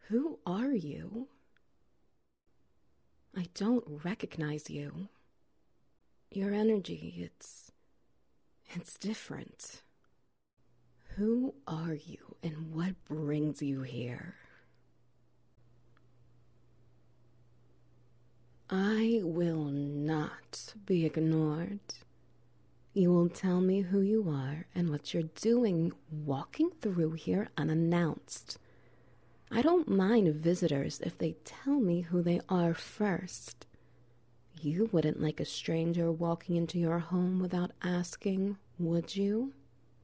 Who are you? I don't recognize you. Your energy, it's different. Who are you and what brings you here? I will not be ignored. You will tell me who you are and what you're doing walking through here unannounced. I don't mind visitors if they tell me who they are first. You wouldn't like a stranger walking into your home without asking, would you?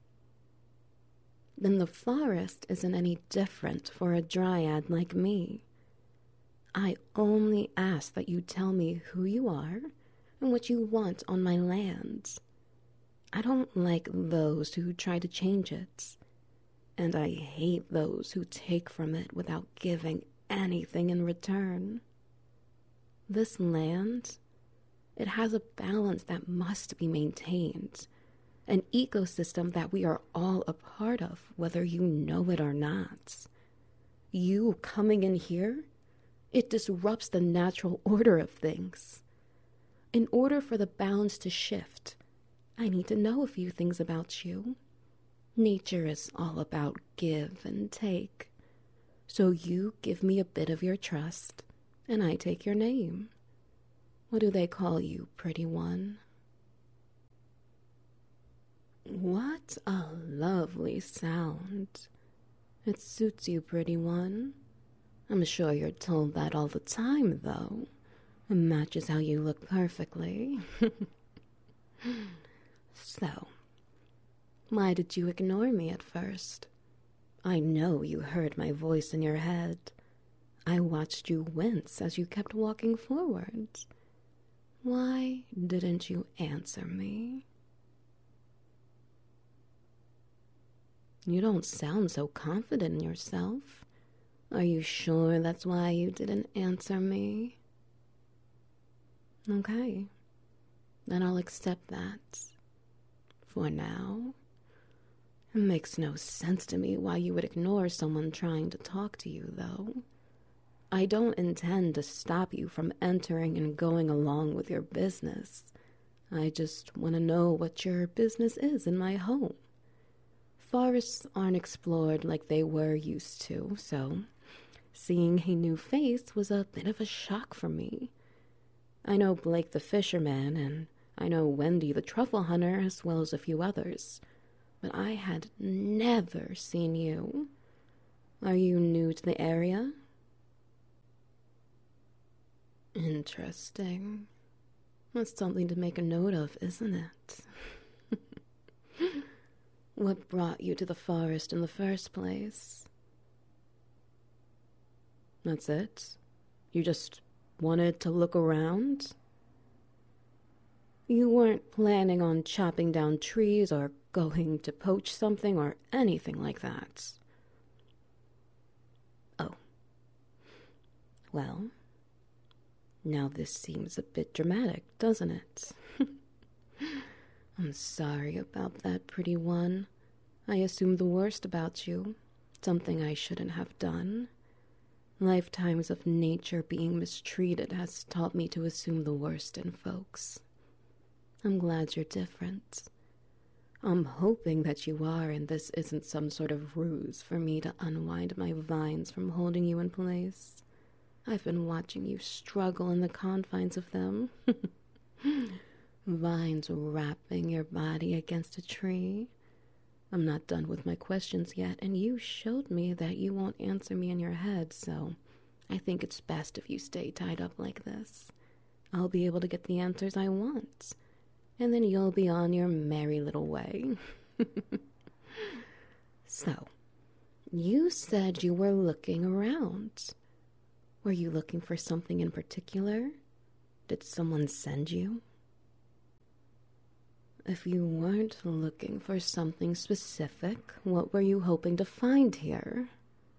Then the forest isn't any different for a dryad like me. I only ask that you tell me who you are and what you want on my land. I don't like those who try to change it, and I hate those who take from it without giving anything in return. This land, it has a balance that must be maintained, an ecosystem that we are all a part of, whether you know it or not. You coming in here, it disrupts the natural order of things. In order for the balance to shift, I need to know a few things about you. Nature is all about give and take. So you give me a bit of your trust, and I take your name. What do they call you, pretty one? What a lovely sound. It suits you, pretty one. I'm sure you're told that all the time, though. It matches how you look perfectly. So, why did you ignore me at first? I know you heard my voice in your head. I watched you wince as you kept walking forward. Why didn't you answer me? You don't sound so confident in yourself. Are you sure that's why you didn't answer me? Okay, then I'll accept that. For now. It makes no sense to me why you would ignore someone trying to talk to you, though. I don't intend to stop you from entering and going along with your business. I just want to know what your business is in my home. Forests aren't explored like they were used to, so seeing a new face was a bit of a shock for me. I know Blake the fisherman, and I know Wendy the truffle hunter, as well as a few others, but I had never seen you. Are you new to the area? Interesting. That's something to make a note of, isn't it? What brought you to the forest in the first place? That's it? You just wanted to look around? You weren't planning on chopping down trees or going to poach something or anything like that? Oh. Well, now this seems a bit dramatic, doesn't it? I'm sorry about that, pretty one. I assumed the worst about you, something I shouldn't have done. Lifetimes of nature being mistreated has taught me to assume the worst in folks. I'm glad you're different. I'm hoping that you are, and this isn't some sort of ruse for me to unwind my vines from holding you in place. I've been watching you struggle in the confines of them. Vines wrapping your body against a tree. I'm not done with my questions yet, and you showed me that you won't answer me in your head, so I think it's best if you stay tied up like this. I'll be able to get the answers I want, and then you'll be on your merry little way. So, you said you were looking around. Were you looking for something in particular? Did someone send you? If you weren't looking for something specific, what were you hoping to find here?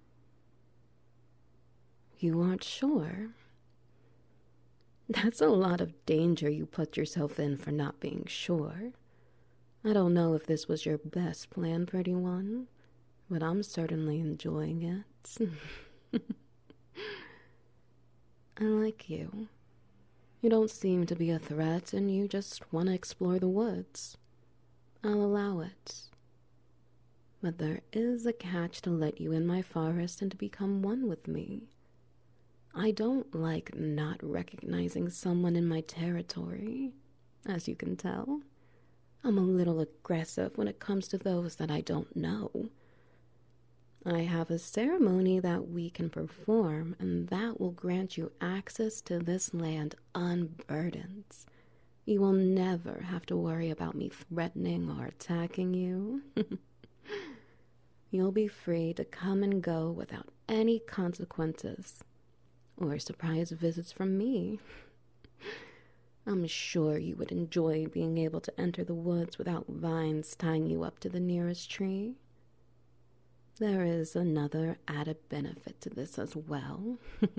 You aren't sure? That's a lot of danger you put yourself in for not being sure. I don't know if this was your best plan, pretty one, but I'm certainly enjoying it. I like you. You don't seem to be a threat and you just want to explore the woods. I'll allow it. But there is a catch to let you in my forest and to become one with me. I don't like not recognizing someone in my territory, as you can tell. I'm a little aggressive when it comes to those that I don't know. I have a ceremony that we can perform, and that will grant you access to this land unburdened. You will never have to worry about me threatening or attacking you. You'll be free to come and go without any consequences or surprise visits from me. I'm sure you would enjoy being able to enter the woods without vines tying you up to the nearest tree. There is another added benefit to this as well.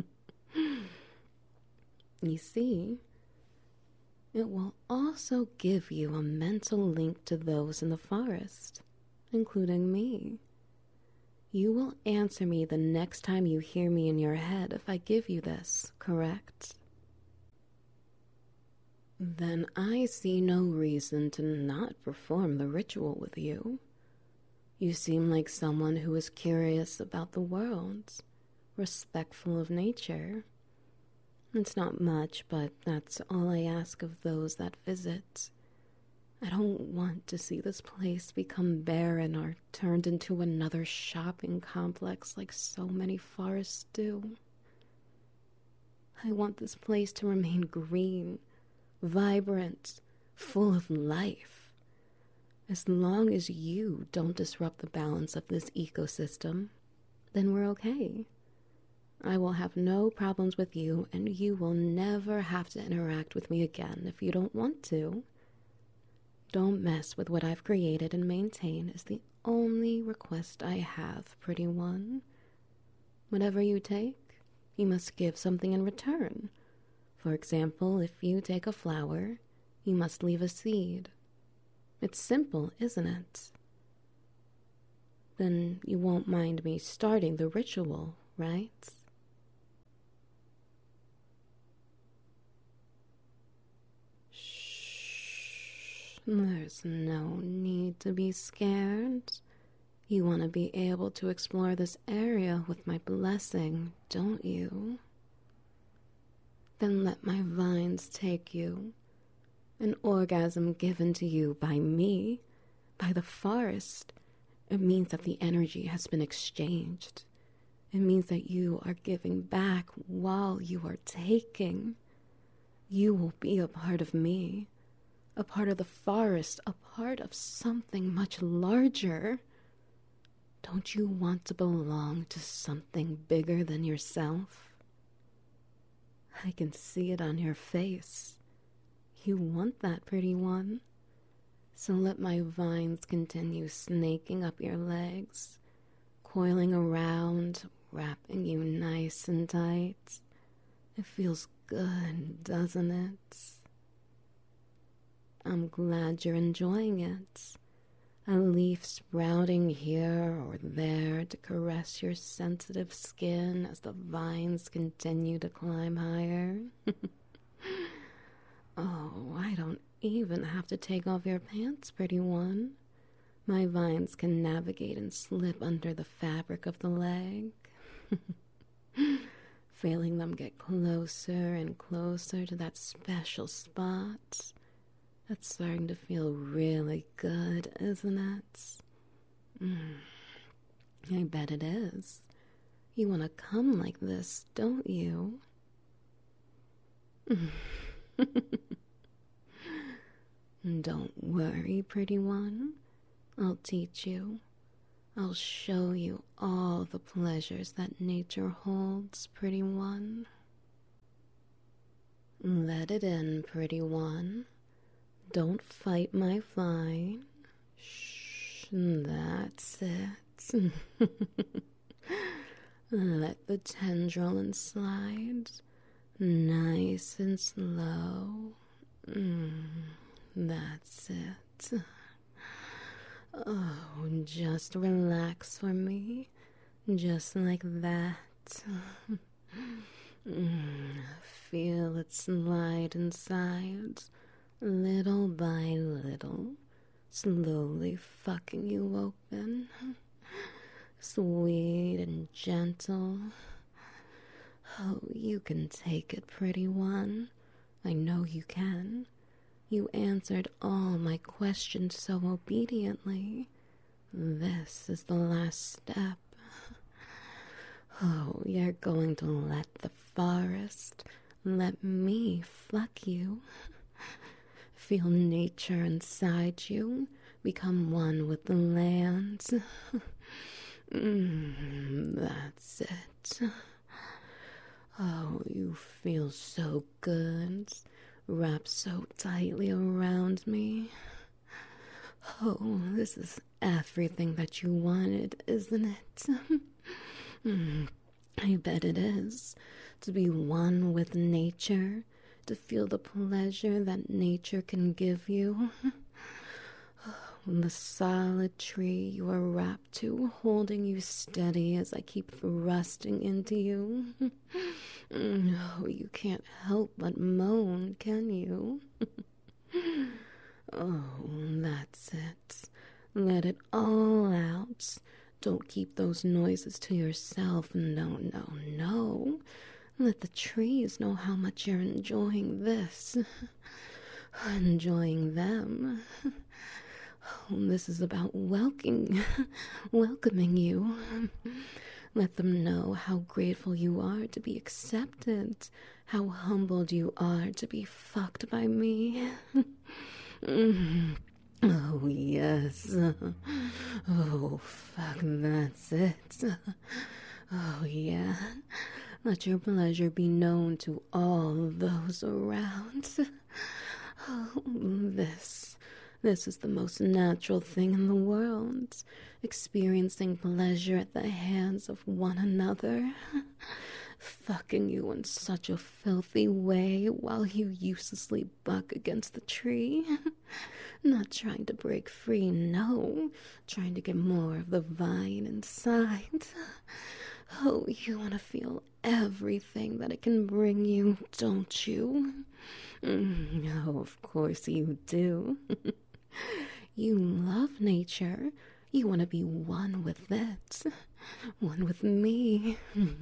You see, it will also give you a mental link to those in the forest, including me. You will answer me the next time you hear me in your head if I give you this, correct? Then I see no reason to not perform the ritual with you. You seem like someone who is curious about the world, respectful of nature. It's not much, but that's all I ask of those that visit. I don't want to see this place become barren or turned into another shopping complex like so many forests do. I want this place to remain green, vibrant, full of life. As long as you don't disrupt the balance of this ecosystem, then we're okay. I will have no problems with you, and you will never have to interact with me again if you don't want to. Don't mess with what I've created and maintain is the only request I have, pretty one. Whatever you take, you must give something in return. For example, if you take a flower, you must leave a seed. It's simple, isn't it? Then you won't mind me starting the ritual, right? There's no need to be scared. You want to be able to explore this area with my blessing, don't you? Then let my vines take you. An orgasm given to you by me, by the forest. It means that the energy has been exchanged. It means that you are giving back while you are taking. You will be a part of me. A part of the forest, a part of something much larger. Don't you want to belong to something bigger than yourself? I can see it on your face. You want that, pretty one. So let my vines continue snaking up your legs, coiling around, wrapping you nice and tight. It feels good, doesn't it? I'm glad you're enjoying it. A leaf sprouting here or there to caress your sensitive skin as the vines continue to climb higher. Oh, I don't even have to take off your pants, pretty one. My vines can navigate and slip under the fabric of the leg. Feeling them get closer and closer to that special spot. That's starting to feel really good, isn't it? I bet it is. You want to come like this, don't you? Don't worry, pretty one. I'll teach you. I'll show you all the pleasures that nature holds, pretty one. Let it in, pretty one. Don't fight my vine. Shh, that's it. Let the tendril slide, nice and slow. That's it. Oh, just relax for me, just like that. Feel it slide inside, little by little, slowly fucking you open. Sweet and gentle. Oh, you can take it, pretty one. I know you can. You answered all my questions so obediently. This is the last step. Oh, you're going to let the forest let me fuck you. Feel nature inside you become one with the land. That's it. Oh, you feel so good, wrapped so tightly around me. Oh, this is everything that you wanted, isn't it? I bet it is. To be one with nature, to feel the pleasure that nature can give you. The solid tree you are wrapped to, holding you steady as I keep thrusting into you. Oh, you can't help but moan, can you? Oh, that's it. Let it all out. Don't keep those noises to yourself. No, no, no. Let the trees know how much you're enjoying this. Enjoying them. This is about welcoming you. Let them know how grateful you are to be accepted, how humbled you are to be fucked by me. Oh, yes. Oh, fuck, that's it. Oh, yeah. Let your pleasure be known to all those around. Oh, this is the most natural thing in the world. Experiencing pleasure at the hands of one another. Fucking you in such a filthy way while you uselessly buck against the tree. Not trying to break free, no. Trying to get more of the vine inside. Oh, you want to feel everything that it can bring you, don't you? Oh, of course you do. You love nature. You want to be one with it. One with me.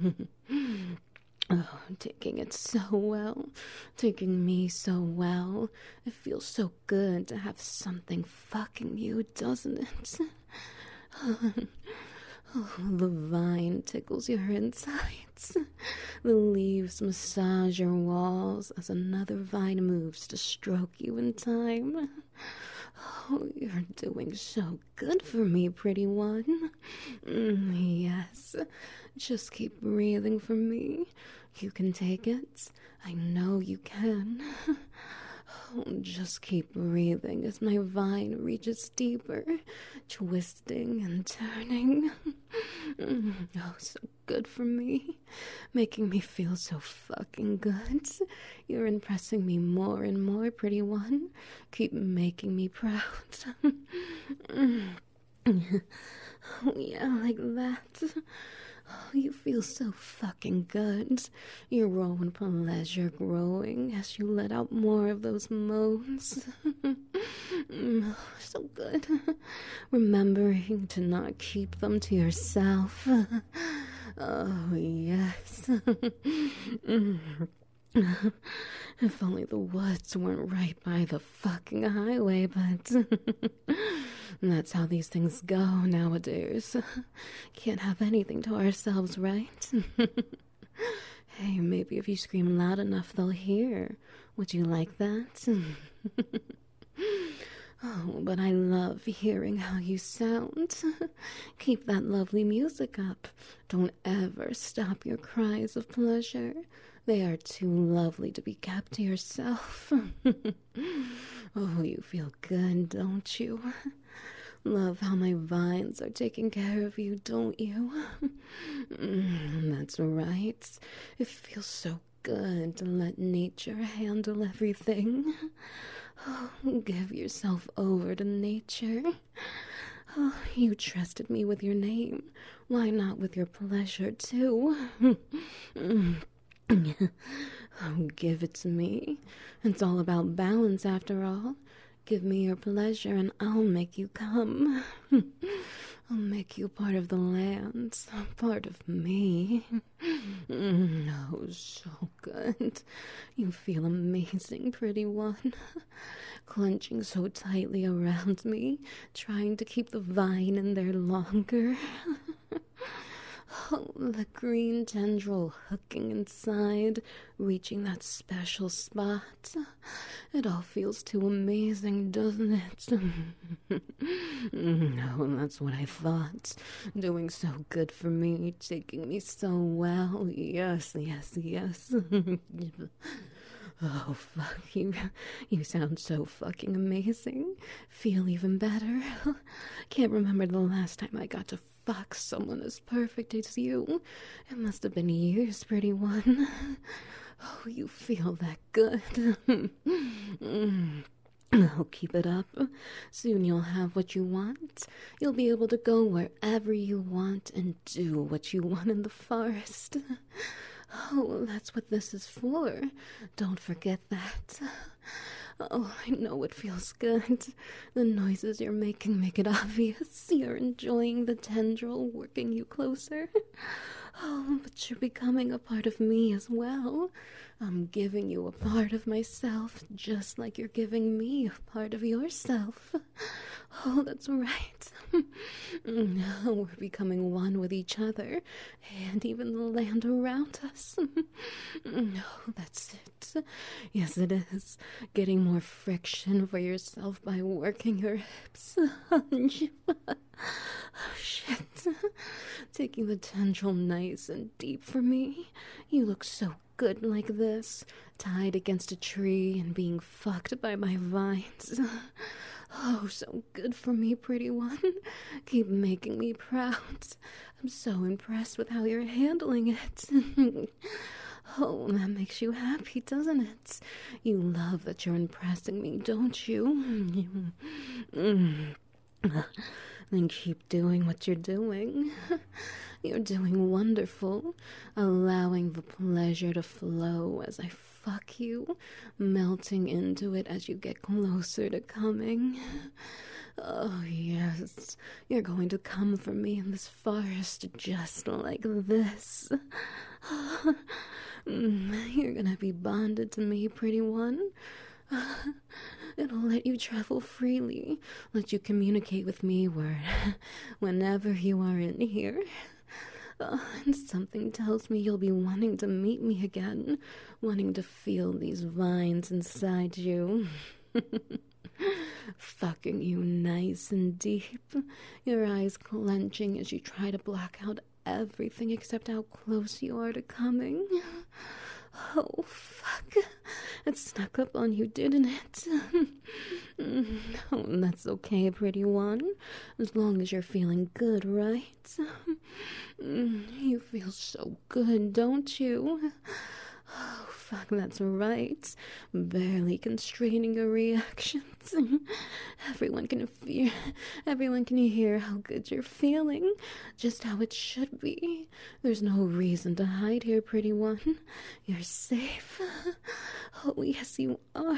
Oh, taking it so well. Taking me so well. It feels so good to have something fucking you, doesn't it? Oh, the vine tickles your insides. The leaves massage your walls as another vine moves to stroke you in time. Oh, you're doing so good for me, pretty one. Yes, just keep breathing for me. You can take it. I know you can. Oh, just keep breathing as my vine reaches deeper, twisting and turning. Oh, so good for me. Making me feel so fucking good. You're impressing me more and more, pretty one. Keep making me proud. Oh, yeah, like that. Oh, you feel so fucking good. Your own pleasure growing as you let out more of those moans. So good. Remembering to not keep them to yourself. Oh, yes. If only the woods weren't right by the fucking highway, but that's how these things go nowadays. Can't have anything to ourselves, right? Hey, maybe if you scream loud enough, they'll hear. Would you like that? Oh, but I love hearing how you sound. Keep that lovely music up. Don't ever stop your cries of pleasure. They are too lovely to be kept to yourself. Oh, you feel good, don't you? Love how my vines are taking care of you, don't you? That's right. It feels so good to let nature handle everything. Oh, give yourself over to nature. Oh, you trusted me with your name. Why not with your pleasure, too? Oh, give it to me. It's all about balance, after all. Give me your pleasure and I'll make you come. I'll make you part of the land, part of me. Oh, so good. You feel amazing, pretty one. Clenching so tightly around me, trying to keep the vine in there longer. Oh, the green tendril hooking inside, reaching that special spot. It all feels too amazing, doesn't it? No, that's what I thought. Doing so good for me, taking me so well. Yes, yes, yes. Oh, fuck you. You sound so fucking amazing. Feel even better. Can't remember the last time I got to fuck someone as perfect as you. It must have been years, pretty one. Oh, you feel that good. Oh, keep it up. Soon you'll have what you want. You'll be able to go wherever you want and do what you want in the forest. Oh, that's what this is for. Don't forget that. Oh, I know it feels good. The noises you're making make it obvious. You're enjoying the tendril working you closer. Oh, but you're becoming a part of me as well. I'm giving you a part of myself, just like you're giving me a part of yourself. Oh, that's right. We're becoming one with each other, and even the land around us. Oh, that's it. Yes, it is. Getting more friction for yourself by working your hips. Oh, shit. Taking the tendril nice and deep for me. You look so good like this, tied against a tree and being fucked by my vines. Oh, so good for me, pretty one. Keep making me proud. I'm so impressed with how you're handling it. Oh, that makes you happy, doesn't it? You love that you're impressing me, don't you? Then keep doing what you're doing. You're doing wonderful, allowing the pleasure to flow as I fuck you, melting into it as you get closer to coming. Oh, yes, you're going to come for me in this forest just like this. You're gonna be bonded to me, pretty one. It'll let you travel freely, let you communicate with me whenever you are in here. And something tells me you'll be wanting to meet me again, wanting to feel these vines inside you. Fucking you nice and deep, your eyes clenching as you try to block out everything except how close you are to coming. Oh, fuck. It snuck up on you, didn't it? Oh, that's okay, pretty one. As long as you're feeling good, right? You feel so good, don't you? Oh, fuck, that's right. Barely constraining your reactions. Everyone can hear how good you're feeling. Just how it should be. There's no reason to hide here, pretty one. You're safe. Oh, yes, you are.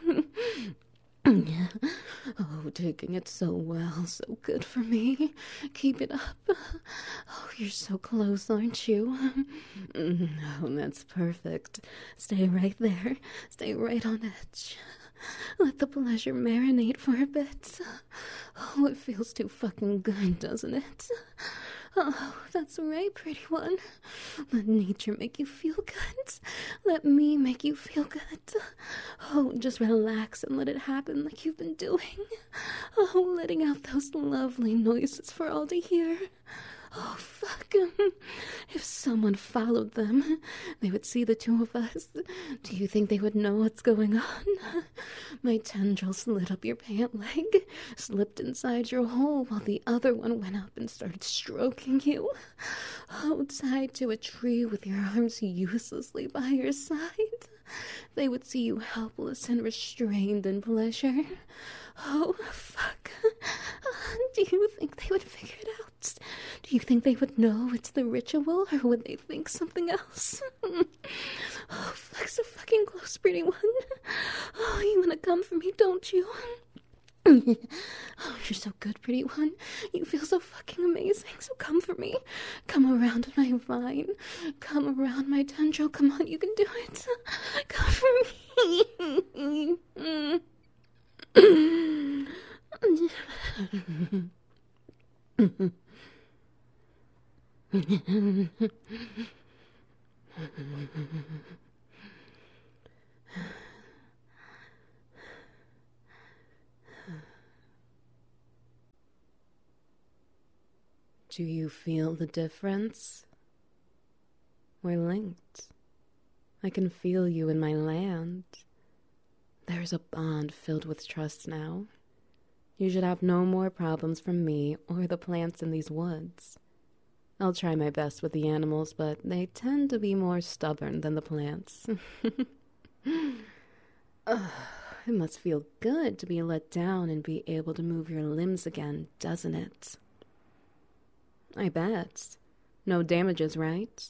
Oh, taking it so well, so good for me. Keep it up. Oh, you're so close, aren't you? Oh, that's perfect. Stay right there. Stay right on edge. Let the pleasure marinate for a bit. Oh, it feels too fucking good, doesn't it? Oh, that's right, pretty one. Let nature make you feel good. Let me make you feel good. Oh, just relax and let it happen like you've been doing. Oh, letting out those lovely noises for all to hear. Oh, fuck. If someone followed them, they would see the two of us. Do you think they would know what's going on? My tendril slid up your pant leg, slipped inside your hole while the other one went up and started stroking you. Oh, tied to a tree with your arms uselessly by your side. They would see you helpless and restrained in pleasure. Oh, fuck. Do you think they would figure it out? Do you think they would know it's the ritual, or would they think something else? Oh, flex so fucking close, pretty one. Oh, you wanna come for me, don't you? Oh, you're so good, pretty one. You feel so fucking amazing, so come for me. Come around my vine. Come around my tendril. Come on, you can do it. Come for me. Do you feel the difference? We're linked. I can feel you in my land. There's a bond filled with trust now. You should have no more problems from me or the plants in these woods. I'll try my best with the animals, but they tend to be more stubborn than the plants. It must feel good to be let down and be able to move your limbs again, doesn't it? I bet. No damages, right?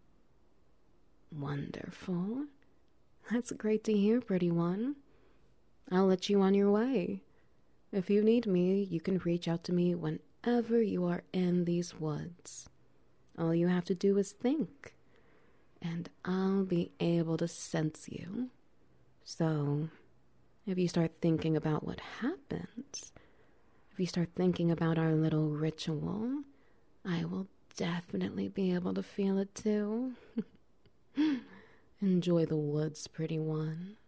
Wonderful. That's great to hear, pretty one. I'll let you on your way. If you need me, you can reach out to me whenever you are in these woods. All you have to do is think, and I'll be able to sense you. So, if you start thinking about what happened, if you start thinking about our little ritual, I will definitely be able to feel it too. Enjoy the woods, pretty one.